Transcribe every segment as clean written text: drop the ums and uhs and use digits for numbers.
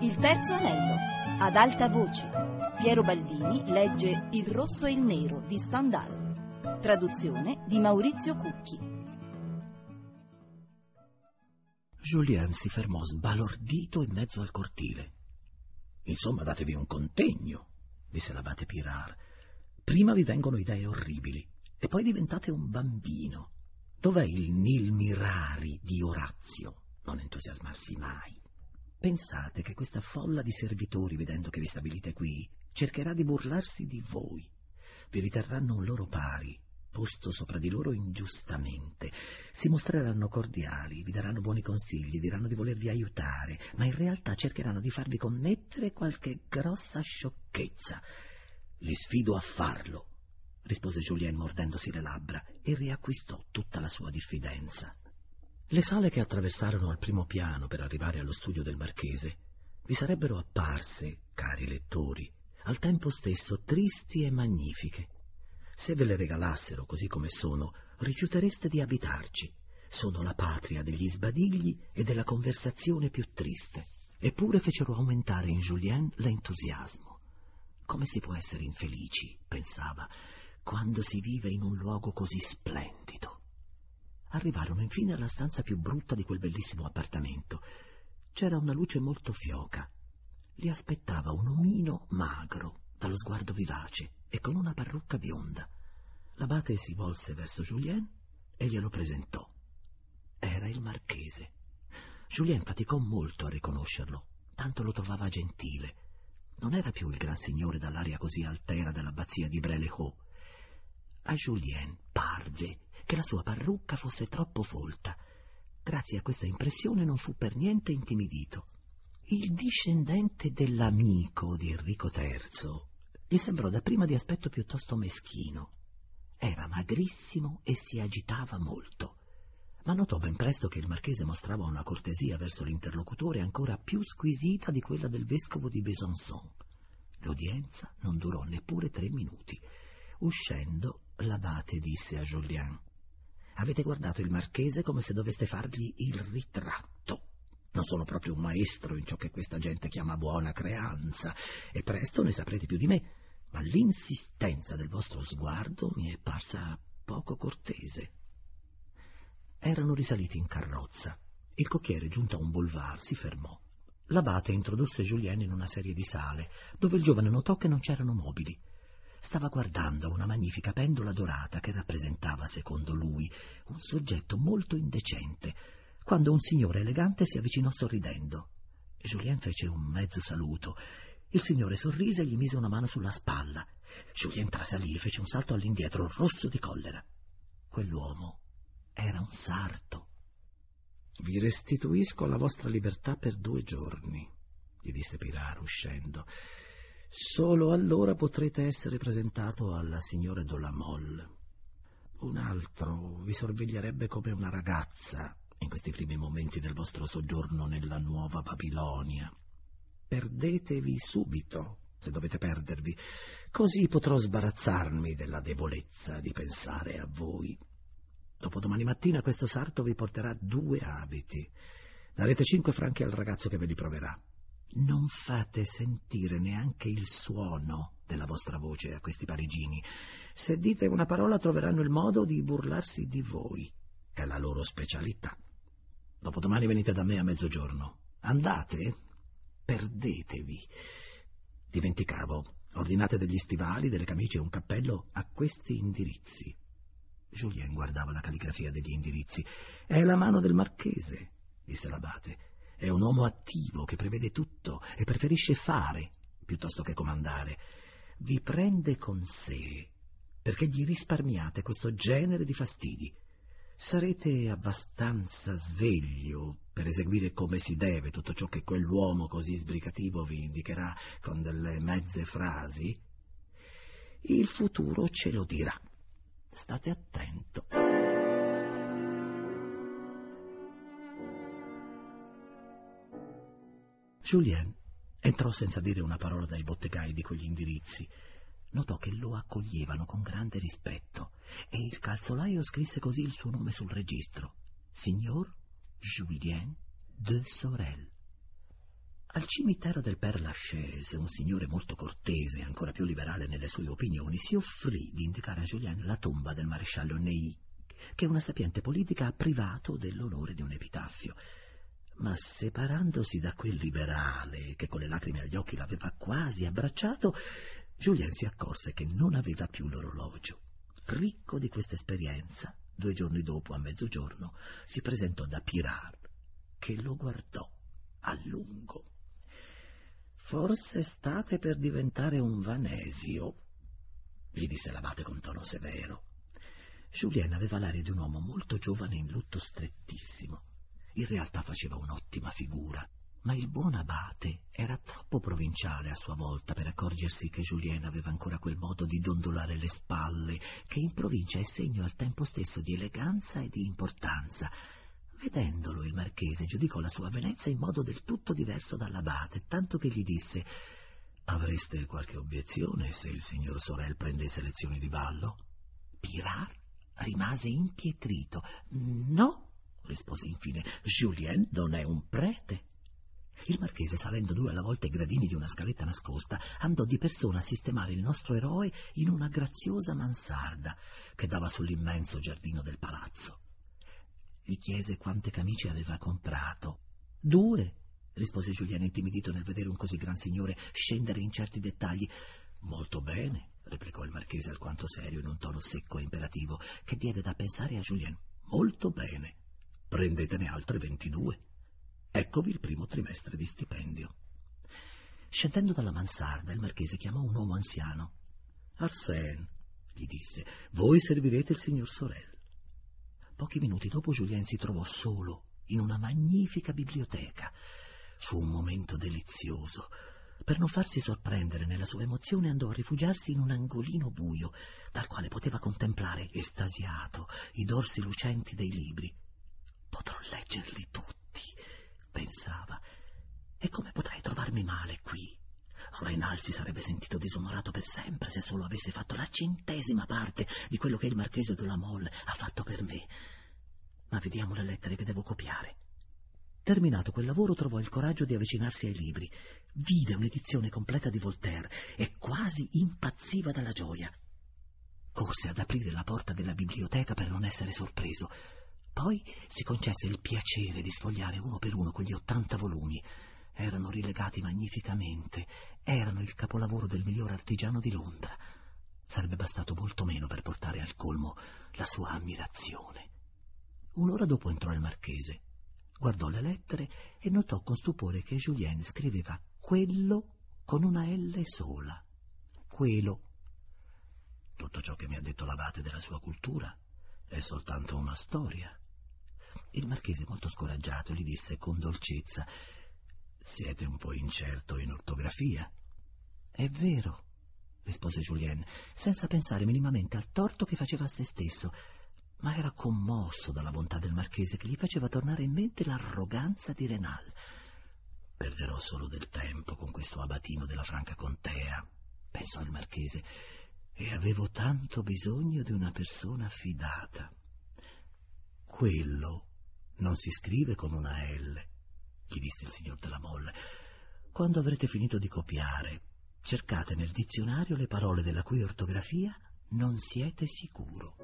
Il terzo anello, ad alta voce. Piero Baldini legge Il rosso e il nero di Stendhal. Traduzione di Maurizio Cucchi. Julien si fermò sbalordito in mezzo al cortile. «Insomma, datevi un contegno», disse l'abate Pirard. «Prima vi vengono idee orribili e poi diventate un bambino. Dov'è il nil mirari di Orazio? Non entusiasmarsi mai. Pensate che questa folla di servitori, vedendo che vi stabilite qui, cercherà di burlarsi di voi. Vi riterranno un loro pari, posto sopra di loro ingiustamente. Si mostreranno cordiali, vi daranno buoni consigli, diranno di volervi aiutare, ma in realtà cercheranno di farvi commettere qualche grossa sciocchezza. Li sfido a farlo», rispose Julien mordendosi le labbra, e riacquistò tutta la sua diffidenza. Le sale che attraversarono al primo piano per arrivare allo studio del marchese vi sarebbero apparse, cari lettori, al tempo stesso tristi e magnifiche. Se ve le regalassero così come sono, rifiutereste di abitarci. Sono la patria degli sbadigli e della conversazione più triste. Eppure fecero aumentare in Julien l'entusiasmo. Come si può essere infelici, pensava, quando si vive in un luogo così splendido. Arrivarono infine alla stanza più brutta di quel bellissimo appartamento. C'era una luce molto fioca. Li aspettava un omino magro, dallo sguardo vivace e con una parrucca bionda. L'abate si volse verso Julien e glielo presentò. Era il marchese. Julien faticò molto a riconoscerlo, tanto lo trovava gentile. Non era più il gran signore dall'aria così altera dell'abbazia di Bray-le-Haut. A Julien parve che la sua parrucca fosse troppo folta. Grazie a questa impressione non fu per niente intimidito. Il discendente dell'amico di Enrico III gli sembrò dapprima di aspetto piuttosto meschino. Era magrissimo e si agitava molto, ma notò ben presto che il marchese mostrava una cortesia verso l'interlocutore ancora più squisita di quella del vescovo di Besançon. L'udienza non durò neppure 3 minuti. Uscendo, l'abate disse a Julien: «Avete guardato il marchese come se doveste fargli il ritratto. Non sono proprio un maestro in ciò che questa gente chiama buona creanza, e presto ne saprete più di me, ma l'insistenza del vostro sguardo mi è parsa poco cortese». Erano risaliti in carrozza. Il cocchiere, giunto a un boulevard, si fermò. L'abate introdusse Julien in una serie di sale, dove il giovane notò che non c'erano mobili. Stava guardando una magnifica pendola dorata che rappresentava, secondo lui, un soggetto molto indecente, quando un signore elegante si avvicinò sorridendo. Julien fece un mezzo saluto. Il signore sorrise e gli mise una mano sulla spalla. Julien trasalì e fece un salto all'indietro, rosso di collera. Quell'uomo era un sarto. «Vi restituisco la vostra libertà per 2 giorni», gli disse Pirard uscendo. «Solo allora potrete essere presentato alla signora de la Mole. Un altro vi sorveglierebbe come una ragazza in questi primi momenti del vostro soggiorno nella Nuova Babilonia. Perdetevi subito, se dovete perdervi, così potrò sbarazzarmi della debolezza di pensare a voi. Dopodomani mattina questo sarto vi porterà 2 abiti. Darete 5 franchi al ragazzo che ve li proverà. Non fate sentire neanche il suono della vostra voce a questi parigini. Se dite una parola troveranno il modo di burlarsi di voi. È la loro specialità. Dopodomani venite da me a mezzogiorno. Andate, perdetevi. Dimenticavo, ordinate degli stivali, delle camicie e un cappello a questi indirizzi». Julien guardava la calligrafia degli indirizzi. «È la mano del marchese», disse l'abate. «È un uomo attivo che prevede tutto e preferisce fare piuttosto che comandare. Vi prende con sé perché gli risparmiate questo genere di fastidi. Sarete abbastanza sveglio per eseguire come si deve tutto ciò che quell'uomo così sbrigativo vi indicherà con delle mezze frasi? Il futuro ce lo dirà. State attento». Julien entrò senza dire una parola dai bottegai di quegli indirizzi. Notò che lo accoglievano con grande rispetto e il calzolaio scrisse così il suo nome sul registro: Signor Julien de Sorel. Al cimitero del Père Lachaise, un signore molto cortese e ancora più liberale nelle sue opinioni si offrì di indicare a Julien la tomba del maresciallo Ney, che una sapiente politica ha privato dell'onore di un epitaffio. Ma separandosi da quel liberale, che con le lacrime agli occhi l'aveva quasi abbracciato, Julien si accorse che non aveva più l'orologio. Ricco di questa esperienza, 2 giorni dopo, a mezzogiorno, si presentò da Pirard, che lo guardò a lungo. «Forse state per diventare un Vanesio», gli disse l'abate con tono severo. Julien aveva l'aria di un uomo molto giovane in lutto strettissimo. In realtà faceva un'ottima figura, ma il buon abate era troppo provinciale a sua volta per accorgersi che Julien aveva ancora quel modo di dondolare le spalle che in provincia è segno al tempo stesso di eleganza e di importanza. Vedendolo, il marchese giudicò la sua avvenenza in modo del tutto diverso dall'abate, tanto che gli disse: «Avreste qualche obiezione se il signor Sorel prendesse lezioni di ballo?» Pirard rimase impietrito. «No», rispose infine, «Julien non è un prete». Il marchese, salendo 2 alla volta i gradini di una scaletta nascosta, andò di persona a sistemare il nostro eroe in una graziosa mansarda che dava sull'immenso giardino del palazzo. Gli chiese quante camicie aveva comprato. 2, rispose Julien, intimidito nel vedere un così gran signore scendere in certi dettagli. «Molto bene», replicò il marchese alquanto serio in un tono secco e imperativo che diede da pensare a Julien. «Molto bene. Prendetene altre 22. Eccovi il primo trimestre di stipendio». Scendendo dalla mansarda, il marchese chiamò un uomo anziano. «Arsène», gli disse, «voi servirete il signor Sorel». Pochi minuti dopo Julien si trovò solo in una magnifica biblioteca. Fu un momento delizioso. Per non farsi sorprendere nella sua emozione andò a rifugiarsi in un angolino buio, dal quale poteva contemplare, estasiato, i dorsi lucenti dei libri. «Potrò leggerli tutti», pensava, «e come potrei trovarmi male qui? Renal si sarebbe sentito disonorato per sempre se solo avesse fatto la 100ª parte di quello che il marchese de la Mole ha fatto per me. Ma vediamo le lettere che devo copiare». Terminato quel lavoro trovò il coraggio di avvicinarsi ai libri. Vide un'edizione completa di Voltaire e quasi impazziva dalla gioia. Corse ad aprire la porta della biblioteca per non essere sorpreso. Poi si concesse il piacere di sfogliare uno per uno quegli 80 volumi. Erano rilegati magnificamente, erano il capolavoro del miglior artigiano di Londra. Sarebbe bastato molto meno per portare al colmo la sua ammirazione. 1 ora dopo entrò il marchese. Guardò le lettere e notò con stupore che Julien scriveva quello con una L sola. Quello. «Tutto ciò che mi ha detto l'abate della sua cultura è soltanto una storia». Il marchese, molto scoraggiato, gli disse con dolcezza: «Siete un po' incerto in ortografia». «È vero», rispose Julien, senza pensare minimamente al torto che faceva a se stesso, ma era commosso dalla bontà del marchese che gli faceva tornare in mente l'arroganza di Renal. «Perderò solo del tempo con questo abatino della Franca Contea», pensò il marchese, «e avevo tanto bisogno di una persona fidata». «Quello non si scrive con una L», gli disse il signor de la Mole. «Quando avrete finito di copiare, cercate nel dizionario le parole della cui ortografia non siete sicuro».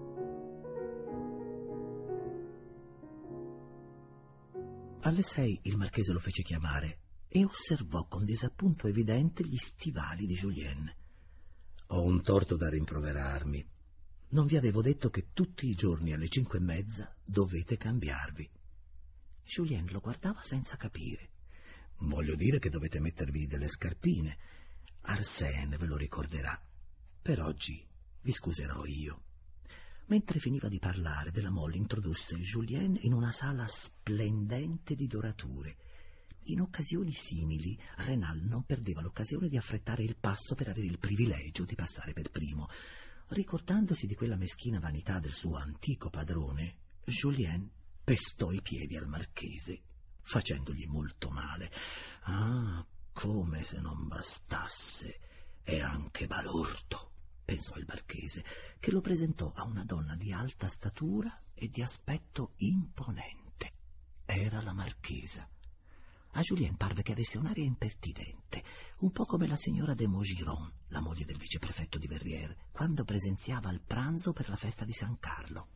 Alle 6 il marchese lo fece chiamare e osservò con disappunto evidente gli stivali di Julien. «Ho un torto da rimproverarmi. Non vi avevo detto che tutti i giorni alle 5:30 dovete cambiarvi». Julien lo guardava senza capire. «Voglio dire che dovete mettervi delle scarpine. Arsène ve lo ricorderà. Per oggi vi scuserò io». Mentre finiva di parlare, de la Mole introdusse Julien in una sala splendente di dorature. In occasioni simili, Renal non perdeva l'occasione di affrettare il passo per avere il privilegio di passare per primo. Ricordandosi di quella meschina vanità del suo antico padrone, Julien pestò i piedi al marchese, facendogli molto male. «Ah, come se non bastasse, è anche balordo», pensò il marchese, che lo presentò a una donna di alta statura e di aspetto imponente. Era la marchesa. A Julien parve che avesse un'aria impertinente, un po' come la signora de Maugiron, la moglie del viceprefetto di Verrières, quando presenziava al pranzo per la festa di San Carlo.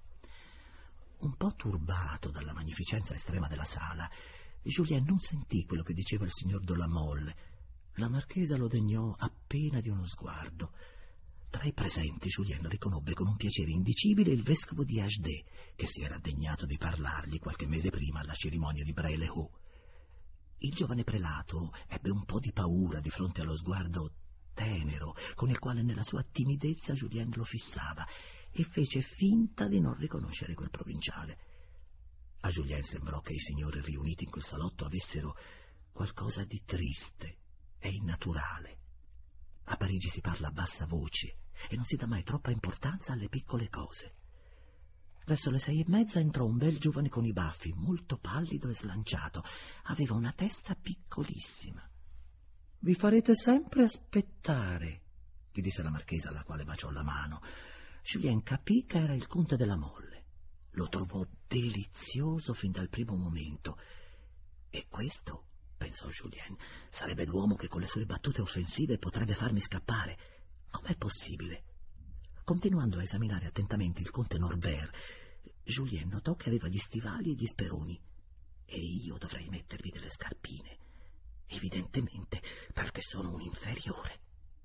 Un po' turbato dalla magnificenza estrema della sala, Julien non sentì quello che diceva il signor de la Mole. La marchesa lo degnò appena di uno sguardo. Tra i presenti Julien riconobbe con un piacere indicibile il vescovo di Hd, che si era degnato di parlargli qualche mese prima alla cerimonia di Bray-le-Haut. Il giovane prelato ebbe un po' di paura di fronte allo sguardo tenero con il quale nella sua timidezza Julien lo fissava e fece finta di non riconoscere quel provinciale. A Julien sembrò che i signori riuniti in quel salotto avessero qualcosa di triste e innaturale. A Parigi si parla a bassa voce e non si dà mai troppa importanza alle piccole cose. Verso le 6:30 entrò un bel giovane con i baffi, molto pallido e slanciato. Aveva una testa piccolissima. «Vi farete sempre aspettare», gli disse la marchesa, alla quale baciò la mano. Julien capì che era il conte della Mole. Lo trovò delizioso fin dal primo momento. E questo, pensò Julien, sarebbe l'uomo che con le sue battute offensive potrebbe farmi scappare. Com'è possibile? Continuando a esaminare attentamente il conte Norbert, Julien notò che aveva gli stivali e gli speroni. E io dovrei mettervi delle scarpine, evidentemente perché sono un inferiore.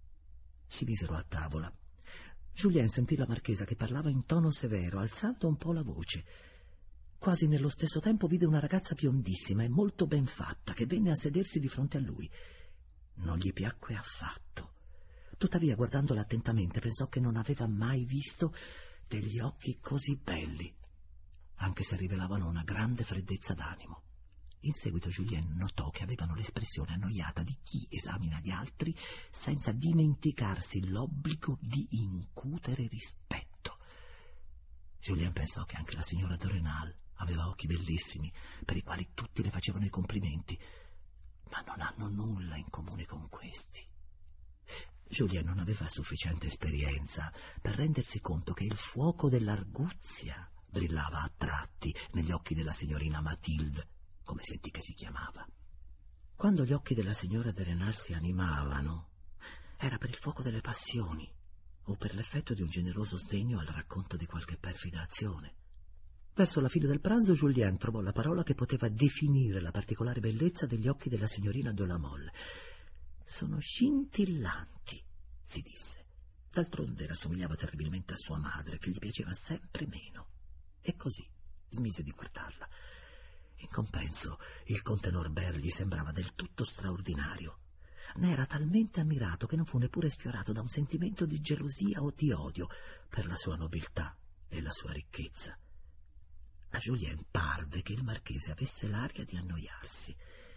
Si misero a tavola. Julien sentì la marchesa che parlava in tono severo, alzando un po' la voce. Quasi nello stesso tempo vide una ragazza biondissima e molto ben fatta che venne a sedersi di fronte a lui. Non gli piacque affatto. Tuttavia, guardandola attentamente, pensò che non aveva mai visto degli occhi così belli, anche se rivelavano una grande freddezza d'animo. In seguito Julien notò che avevano l'espressione annoiata di chi esamina gli altri senza dimenticarsi l'obbligo di incutere rispetto. Julien pensò che anche la signora de Rênal aveva occhi bellissimi, per i quali tutti le facevano i complimenti, ma non hanno nulla in comune con questi. Julien non aveva sufficiente esperienza per rendersi conto che il fuoco dell'arguzia brillava a tratti negli occhi della signorina Mathilde, come sentì che si chiamava. Quando gli occhi della signora de Rênal si animavano, era per il fuoco delle passioni o per l'effetto di un generoso sdegno al racconto di qualche perfida azione. Verso la fine del pranzo Julien trovò la parola che poteva definire la particolare bellezza degli occhi della signorina de la Mole. «Sono scintillanti», si disse. D'altronde rassomigliava terribilmente a sua madre, che gli piaceva sempre meno. E così smise di guardarla. In compenso, il conte Norbert gli sembrava del tutto straordinario. Ne era talmente ammirato che non fu neppure sfiorato da un sentimento di gelosia o di odio per la sua nobiltà e la sua ricchezza. A Julien parve che il marchese avesse l'aria di annoiarsi.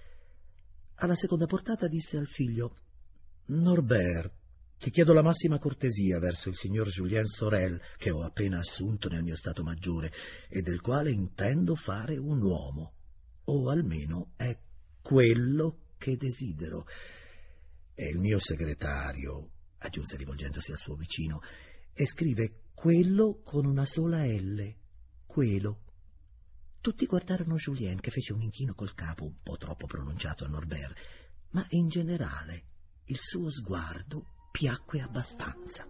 Alla seconda portata disse al figlio: «Norbert, ti chiedo la massima cortesia verso il signor Julien Sorel, che ho appena assunto nel mio stato maggiore e del quale intendo fare un uomo, o almeno è quello che desidero. È il mio segretario», aggiunse rivolgendosi al suo vicino, «e scrive quello con una sola L, quello». Tutti guardarono Julien, che fece un inchino col capo, un po' troppo pronunciato a Norbert, ma in generale il suo sguardo piacque abbastanza.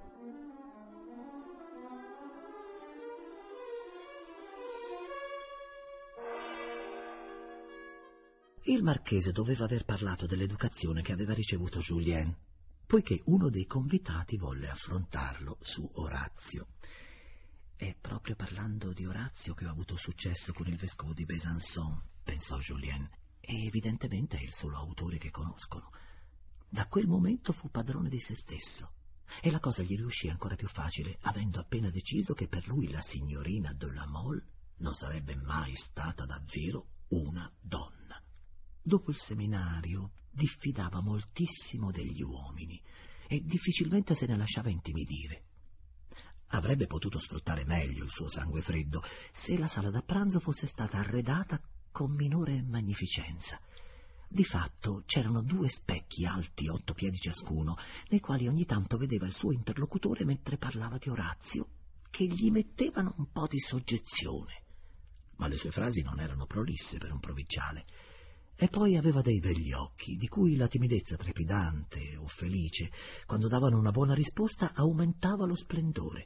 Il marchese doveva aver parlato dell'educazione che aveva ricevuto Julien, poiché uno dei convitati volle affrontarlo su Orazio. «È proprio parlando di Orazio che ho avuto successo con il vescovo di Besançon», pensò Julien, «e evidentemente è il solo autore che conoscono». Da quel momento fu padrone di se stesso, e la cosa gli riuscì ancora più facile, avendo appena deciso che per lui la signorina de la Mole non sarebbe mai stata davvero una donna. Dopo il seminario diffidava moltissimo degli uomini e difficilmente se ne lasciava intimidire. Avrebbe potuto sfruttare meglio il suo sangue freddo se la sala da pranzo fosse stata arredata con minore magnificenza. Di fatto c'erano 2 specchi alti 8 piedi ciascuno, nei quali ogni tanto vedeva il suo interlocutore mentre parlava di Orazio, che gli mettevano un po' di soggezione. Ma le sue frasi non erano prolisse per un provinciale. E poi aveva dei begli occhi, di cui la timidezza trepidante o felice, quando davano una buona risposta, aumentava lo splendore.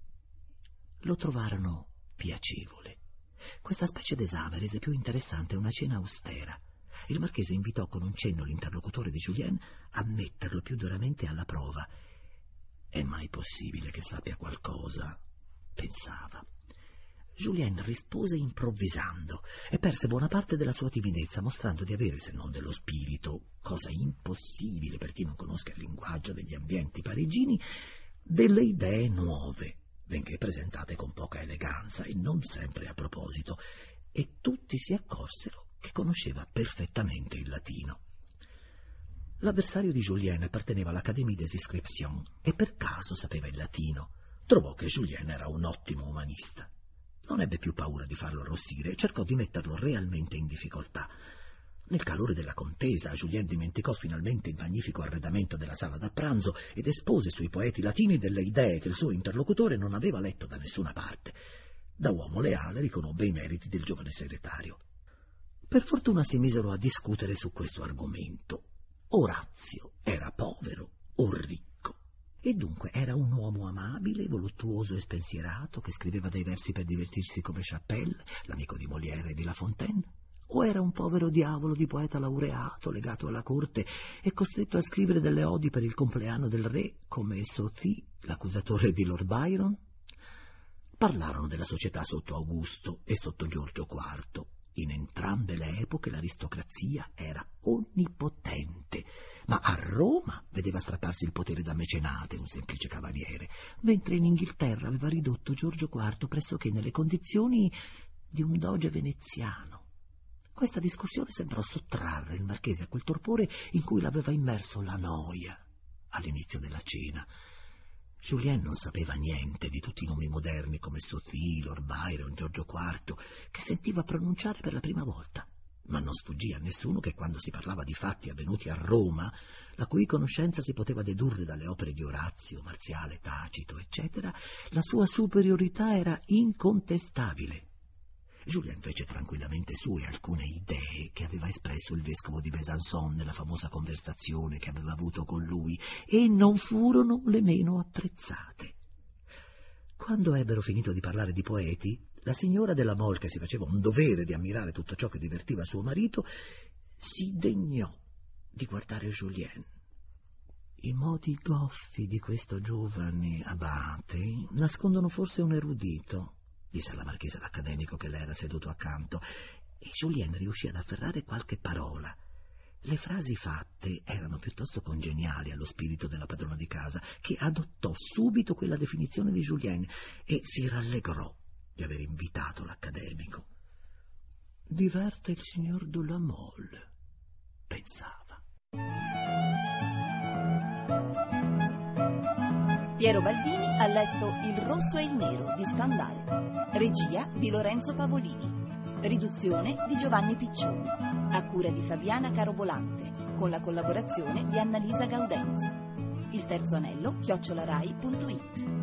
Lo trovarono piacevole. Questa specie d'esame rese più interessante una cena austera. Il marchese invitò con un cenno l'interlocutore di Julien a metterlo più duramente alla prova. «È mai possibile che sappia qualcosa?» pensava. Julien rispose improvvisando e perse buona parte della sua timidezza, mostrando di avere, se non dello spirito, cosa impossibile per chi non conosca il linguaggio degli ambienti parigini, delle idee nuove, benché presentate con poca eleganza e non sempre a proposito, e tutti si accorsero che conosceva perfettamente il latino. L'avversario di Julien apparteneva all'Académie des Inscriptions e per caso sapeva il latino. Trovò che Julien era un ottimo umanista. Non ebbe più paura di farlo arrossire e cercò di metterlo realmente in difficoltà. Nel calore della contesa, Julien dimenticò finalmente il magnifico arredamento della sala da pranzo ed espose sui poeti latini delle idee che il suo interlocutore non aveva letto da nessuna parte. Da uomo leale riconobbe i meriti del giovane segretario. Per fortuna si misero a discutere su questo argomento. Orazio era povero o ricco? E dunque era un uomo amabile, voluttuoso e spensierato, che scriveva dei versi per divertirsi come Chapelle, l'amico di Molière e di La Fontaine? O era un povero diavolo di poeta laureato, legato alla corte e costretto a scrivere delle odi per il compleanno del re, come Southey, l'accusatore di Lord Byron? Parlarono della società sotto Augusto e sotto Giorgio IV. In entrambe le epoche l'aristocrazia era onnipotente, ma a Roma vedeva strapparsi il potere da mecenate, un semplice cavaliere, mentre in Inghilterra aveva ridotto Giorgio IV pressoché nelle condizioni di un doge veneziano. Questa discussione sembrò sottrarre il marchese a quel torpore in cui l'aveva immerso la noia all'inizio della cena. Julien non sapeva niente di tutti i nomi moderni come Southey, Lord Byron, Giorgio IV, che sentiva pronunciare per la prima volta, ma non sfuggì a nessuno che quando si parlava di fatti avvenuti a Roma, la cui conoscenza si poteva dedurre dalle opere di Orazio, Marziale, Tacito, eccetera, la sua superiorità era incontestabile. Julien fece tranquillamente sue alcune idee che aveva espresso il vescovo di Besançon nella famosa conversazione che aveva avuto con lui, e non furono le meno apprezzate. Quando ebbero finito di parlare di poeti, la signora della Mole, che si faceva un dovere di ammirare tutto ciò che divertiva suo marito, si degnò di guardare Julien. I modi goffi di questo giovane abate nascondono forse un erudito, disse alla marchesa l'accademico che le era seduto accanto, e Julien riuscì ad afferrare qualche parola. Le frasi fatte erano piuttosto congeniali allo spirito della padrona di casa, che adottò subito quella definizione di Julien e si rallegrò di aver invitato l'accademico. «Diverte il signor de la Mole», pensava. Piero Baldini ha letto Il rosso e il nero di Stendhal, regia di Lorenzo Pavolini, riduzione di Giovanni Piccioni, a cura di Fabiana Carobolante, con la collaborazione di Annalisa Gaudenzi. Il terzo anello @rai.it.